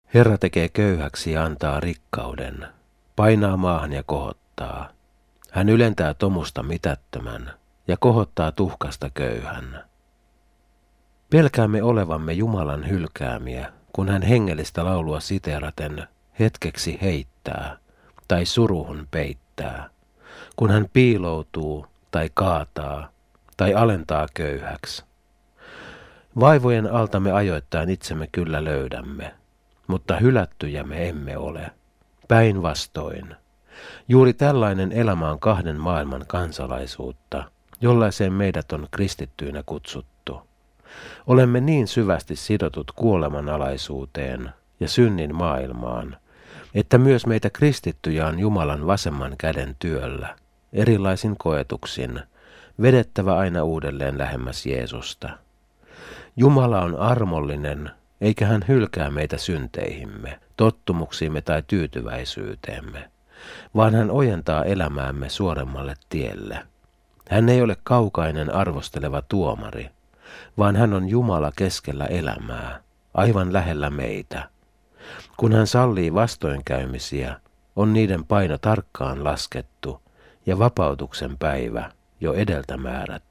Herra tekee köyhäksi ja antaa rikkauden, painaa maahan ja kohottaa. Hän ylentää tomusta mitättömän ja kohottaa tuhkasta köyhän. Pelkäämme olevamme Jumalan hylkäämiä, kun hän hengellistä laulua siteeraten hetkeksi heittää tai suruhun peittää, kun hän piiloutuu tai kaataa tai alentaa köyhäksi. Vaivojen alta me ajoittain itsemme kyllä löydämme, mutta hylättyjä me emme ole. Päinvastoin. Juuri tällainen elämä on kahden maailman kansalaisuutta, jollaiseen meidät on kristittyinä kutsuttu. Olemme niin syvästi sidotut kuolemanalaisuuteen ja synnin maailmaan, että myös meitä kristittyjä on Jumalan vasemman käden työllä, erilaisin koetuksin, vedettävä aina uudelleen lähemmäs Jeesusta. Jumala on armollinen, eikä hän hylkää meitä synteihimme, tottumuksiimme tai tyytyväisyyteemme, vaan hän ojentaa elämäämme suoremmalle tielle. Hän ei ole kaukainen arvosteleva tuomari, vaan hän on Jumala keskellä elämää, aivan lähellä meitä. Kun hän sallii vastoinkäymisiä, on niiden paino tarkkaan laskettu ja vapautuksen päivä jo edeltä määrätty.